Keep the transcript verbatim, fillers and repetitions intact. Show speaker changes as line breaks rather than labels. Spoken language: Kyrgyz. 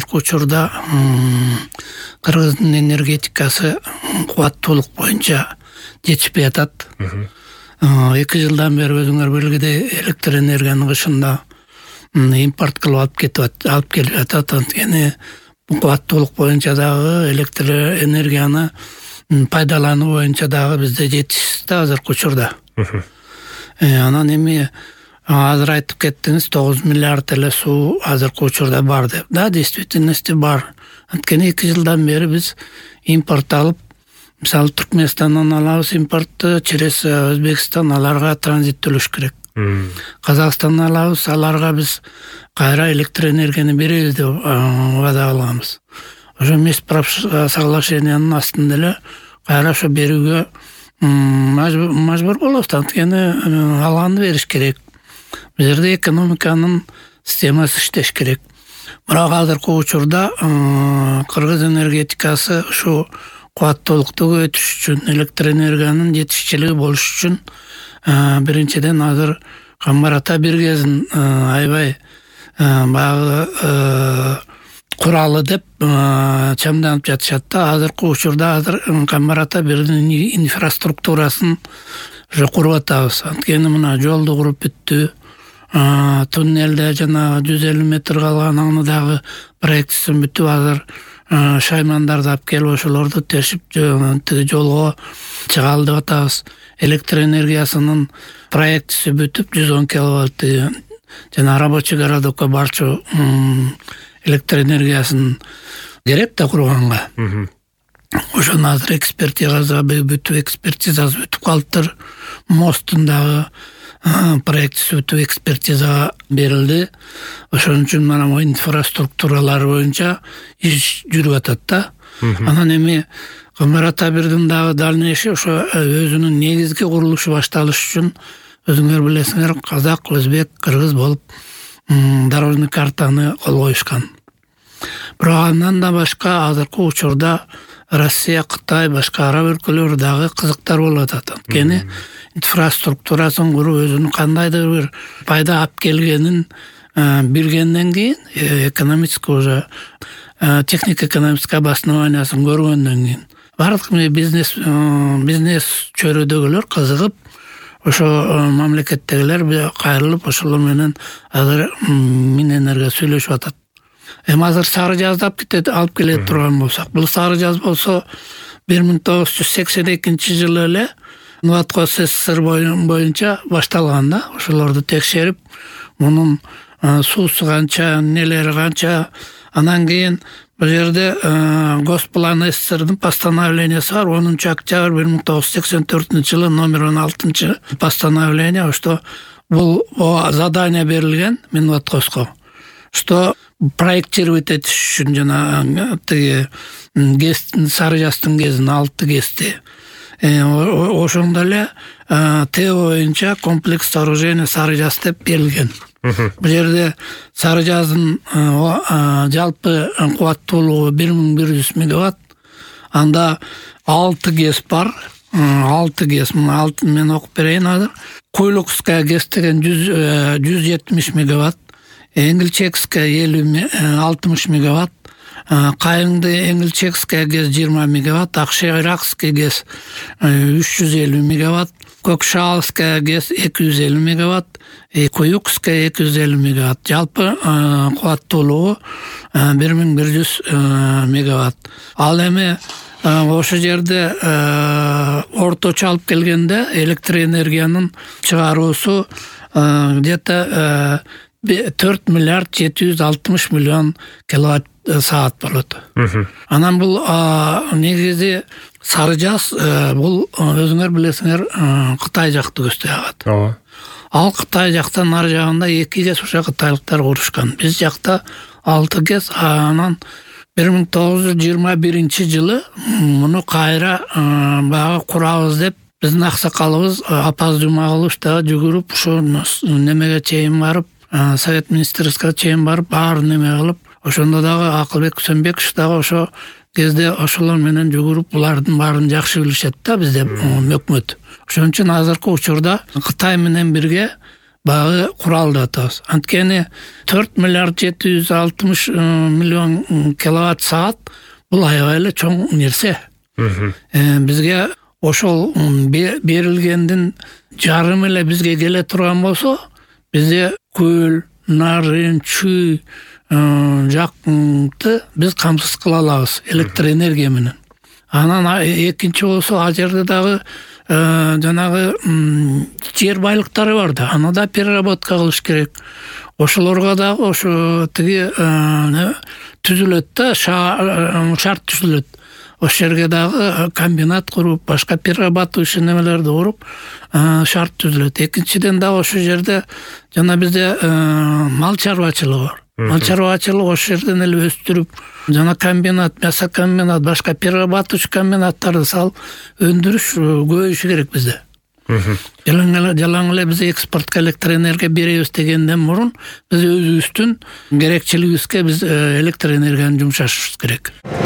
азыркы учурда Кыргыздын энергетикасы кубаттуулук боюнча жетишпей атат. эки жылдан бери өзүңөр билгидей электр энергиянын кышында импорт кылып алып кетип алып келип атат. Анткени кубаттуулук боюнча дагы электр энергияны пайдалануу боюнча дагы бизде жетишсиз да азыркы учурда. Анан эми азыр айтып кеттиңиз, тогуз миллиард эле суу азыркы учурда бар деп. Да, действительности бар. Анткени эки жылдан бери биз импорт алып, мисалы Түркменистандан алабыз импортты, через Өзбекстан аларга транзиттөлүш керек. Казакстандан алабыз, аларга биз кайра электр энергияны беребиз деп вада алганбыз. Ошо мес соглашениянын астында эле кайра ошо берүүгө мажбур болобуз. Анткени алганды бериш керек. Бул жерде экономиканын системасы иштеш керек. Бирок азыркы учурда Кыргыз энергетикасы ушу кубаттуулукту көбөйтүш үчүн, электр энергиянын жетишчилиги болуш үчүн биринчиден азыр Камбар ата биргезин аябай баягы куралы деп чамданып жатышат да. Азыркы учурда азыр Камбар ата бирдин инфраструктурасын уже куруп атабыз. Анткени мына жолду куруп бүттү. Туннелде жана жүз элүү метр калган аны дагы проектисин бүтүп азыр шаймандарды алып келип ошолорду тешип тиги жолго чыгалы деп атабыз. Электр энергиясынын проектиси бүтүп жүз он киловатт жана рабочий городокко барчу электр энергиясын керек да курганга. Ошону азыр экспертизасы бүтүп, экспертизасы бүтүп калыптыр. Мосттун дагы проектиси бүтүп экспертизага берилди. Ошон үчүн мына инфраструктуралар боюнча иш жүрүп атат да. Анан эми Камбар ата бирдин дагы дальнейший ошо өзүнүн негизги курулушу башталыш үчүн өзүңөр билесиңер, казак, өзбек, кыргыз болуп дорожный картаны кол коюшкан. Бирок андан да башка азыркы учурда Россия, Кытай, башка араб өлкөлөрү дагы кызыктар болуп атат. Анткени инфраструктурасын куруп өзүнүн кандайдыр бир пайда алып келгенин билгенден кийин, экономический уже технико-экономический обоснованиясын көргөндөн кийин бардык бизнес бизнес чөйрөдөгүлөр кызыгып, ошо мамлекеттегилер кайрылып ошолор менен азыр Минэнерго сүйлөшүп атат. Эми азыр Сары Жазды алып кетет, алып келе турган болсок, бул Сары Жаз болсо бир миң тогуз жүз сексен экинчи жылы эле Нуатко СССР боюнча башталган да. Ошолорду текшерип, мунун суусу канча, нелери канча, анан кийин бул жерде Госплан СССРдин постановлениясы бар, онунчу октябрь бир миң тогуз жүз сексен төртүнчү жылы номер он алтынчы постановление, что бул задание берилген Минваткоско, что проектировать этиш үчүн жана тиги Сары Жаздын кезин алты кести. Ошондо эле Т боюнча комплекс сооружения Сары Жаз деп берилген. Бул жерде Сары Жаздын жалпы кубаттуулугу бир миң бир жүз мегаватт. Анда алты ГЭС бар. алты ГЭС, алты мен окуп берейин азыр. Куйлукская ГЭС деген жүз жетимиш мегаватт. Энгилчекская алтымыш мегаватт. Кайыңды Энгилчекская ГЭС жыйырма мегаватт, Акшайракский ГЭС үч жүз элүү мегаватт, Кокшалская ГЭС эки жүз элүү мегаватт, Куюкская эки жүз элүү мегаватт. Жалпы кубаттуулугу бир миң бир жүз мегаватт. Ал эми ошол жерде орточо алып келгенде электр энергиянын чыгаруусу где-то төрт миллиард жети жүз алтымыш миллион киловатт саат болот. Анан бул негизи Сары Жаз бул өзүңөр билесиңер Кытай жакты көздөй агат. Ооба. Ал Кытай жактан ар жагында эки ГЭС ошо кытайлыктар курушкан. Биз жакта алты ГЭС. Анан бир миң тогуз жүз жыйырма биринчи жылы муну кайра багы курабыз деп биздин аксакалыбыз Апаз Жумагулов да жүгүрүп ошо немеге чейин барып, Совет министрскага чейин барып, баарын неме кылып, ошондо дагы Акылбек Күсөнбеков дагы ошо кезде ошолор менен жүгүрүп булардын баарын жакшы билишет да бизде өкмөт. Ошон үчүн азыркы учурда Кытай менен бирге багы куралды атабыз. Анткени төрт миллиард жети жүз алтымыш миллион киловатт саат бул аябай эле чоң нерсе. Бизге ошол берилгендин жарым эле бизге келе турган болсо, бизде көл, нарын, чүй жакты биз камсыз кыла алабыз электр энергия менен. Анан экинчи болсо ал жерде дагы жанагы жер байлыктары бар да, аны да переработка кылыш керек. Ошолорго дагы ошо тиги түзүлөт да, шарт түзүлөт. Ошол жерге дагы комбинат куруп, башка перерабатывающий немелерди куруп, шарт түзүлөт. Экинчиден дагы ошол жерде жана бизде мал чарбачылыгы бар. Мал чарбачылыгы ошол жерден эле өстүрүп, жана комбинат, мясокомбинат, башка перерабатывающий комбинаттарды салып өндүрүш көбөйүшү керек бизде. Жалаң эле биз экспортко электр энергия беребиз дегенден мурун биз өзүбүздүн керекчилигибизге биз электр энергияны жумшашыбыз керек.